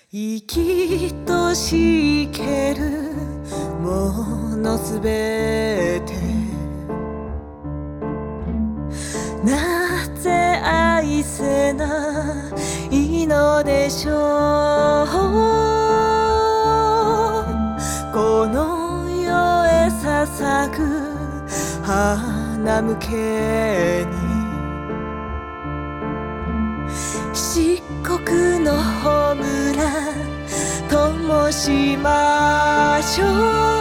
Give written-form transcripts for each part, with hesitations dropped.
生きとしけるものすべて、なぜ愛せないのでしょう。この世へ捧ぐ花向けに、漆黒の炎ともしましょう。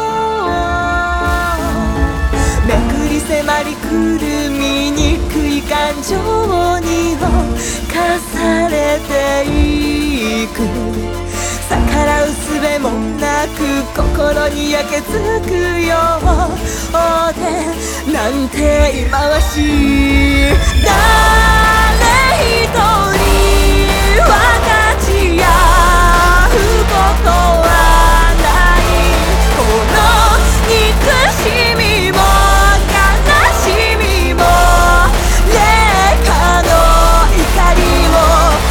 めくり迫り来る醜い感情に侵されていく。逆らう術もなく心に焼け付くようで、なんて忌まわしい。誰一人分かち合うことはない。この憎しみも悲しみも烈火の怒りも、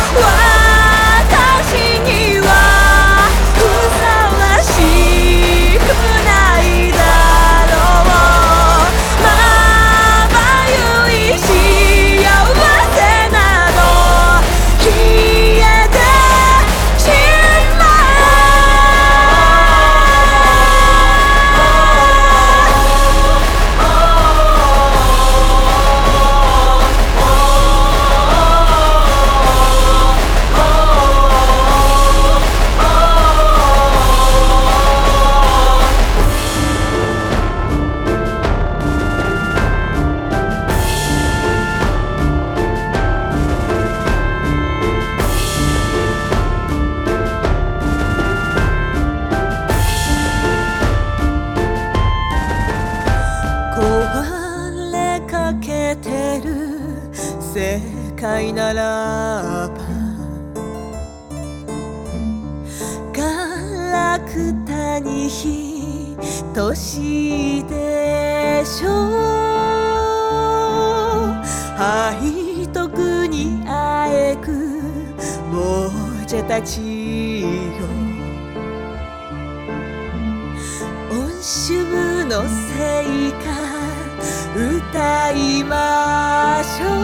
私にはふさわしくないだろう。まばゆい幸せなど消えてしま壊れかけてる世界ならば、ガラクタに等しいでしょう。背徳にあえぐ亡者たちよ、恩主の聖歌歌いましょう。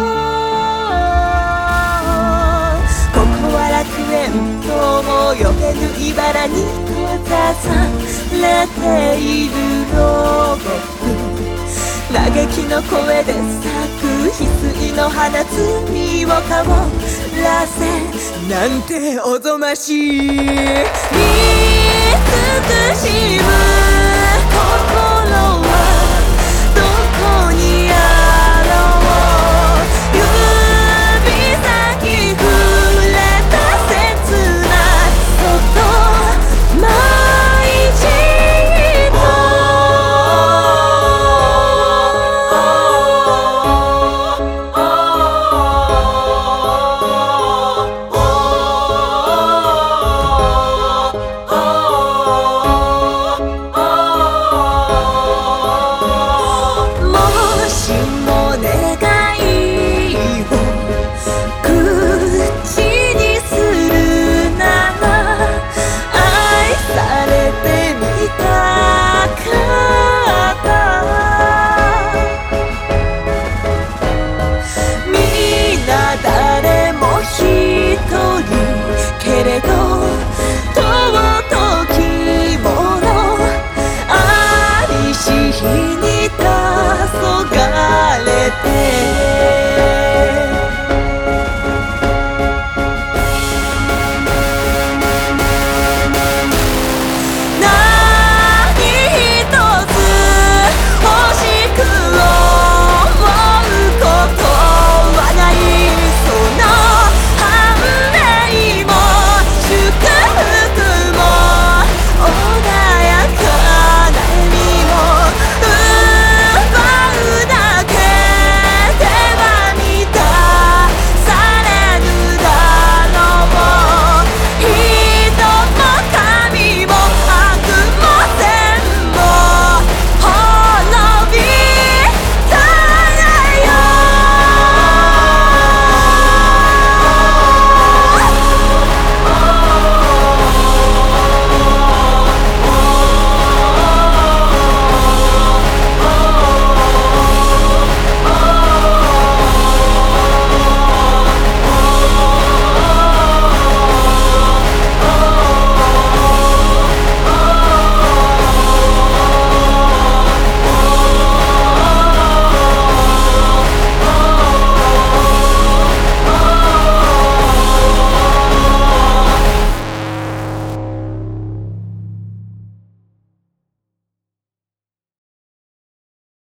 ここは楽園とも呼べぬ茨に閉ざされている牢獄。嘆きの声で咲く翡翠の花罪をかもらせ、なんておぞましい。見尽くしむ